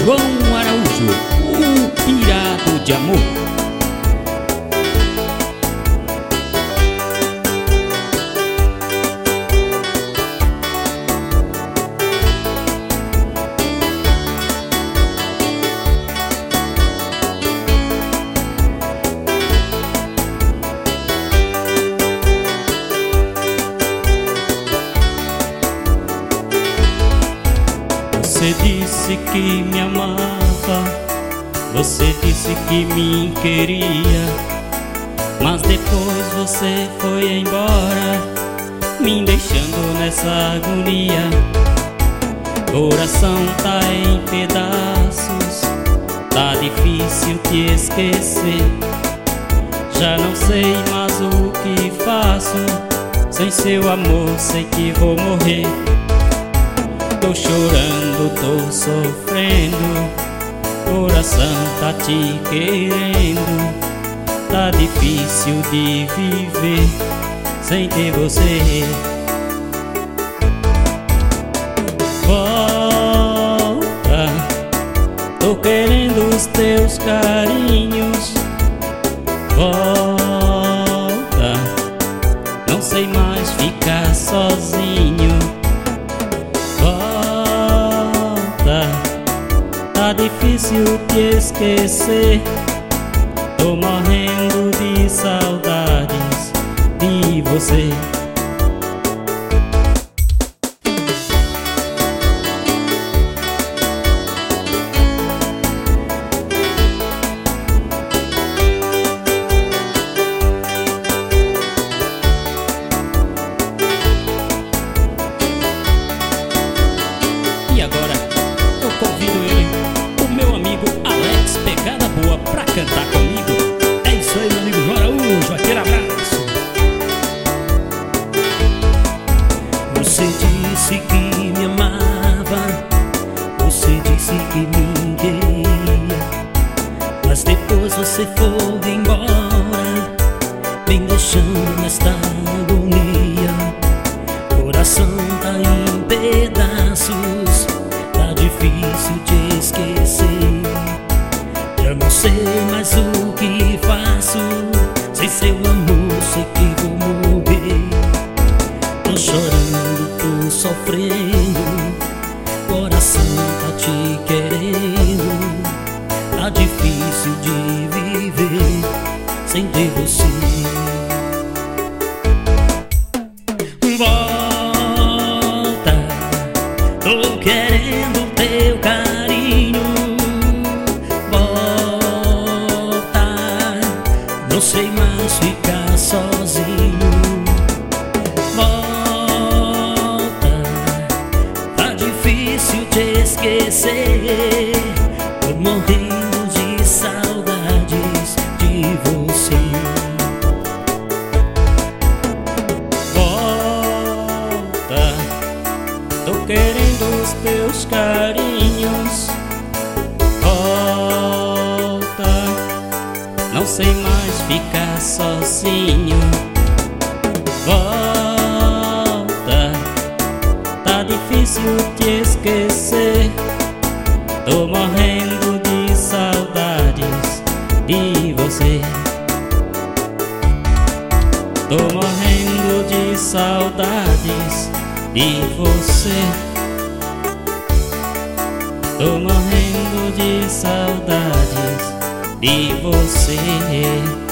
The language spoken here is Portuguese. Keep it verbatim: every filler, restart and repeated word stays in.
João Araújo, o irado de amor. Você disse que me amava, você disse que me queria, mas depois você foi embora, me deixando nessa agonia. Coração tá em pedaços, tá difícil te esquecer. Já não sei mais o que faço, sem seu amor sei que vou morrer. Tô chorando, tô sofrendo, coração tá te querendo. Tá difícil de viver sem ter você. Volta, tô querendo os teus carinhos. Volta, não sei mais ficar sozinho. Tá difícil te esquecer, tô morrendo de saudades de você. E agora eu convido ele, o meu amigo Alex Pegada Boa, pra cantar comigo. É isso aí, meu amigo João Araújo, aquele abraço. Você disse que me amava, você disse que me queria, mas depois você foi embora, me deixando nesta agonia. Coração tá em pedaços, tá difícil te esquecer. Já não sei mais o que faço, sem seu amor sei que vou morrer. Tô chorando, tô sofrendo, coração tá te querendo. Tá difícil de viver sem ter você. Volta, tô querendo teu carinho. Volta, não sei mais ficar sozinho. Volta, tá difícil te esquecer. Tô morrendo de saudades de você. Volta, tô querendo os teus carinhos. Volta, não sei mais ficar sozinho. Volta, tá difícil te esquecer. Tô morrendo de saudades de você. Tô morrendo de saudades de você. Tô morrendo de saudades de você.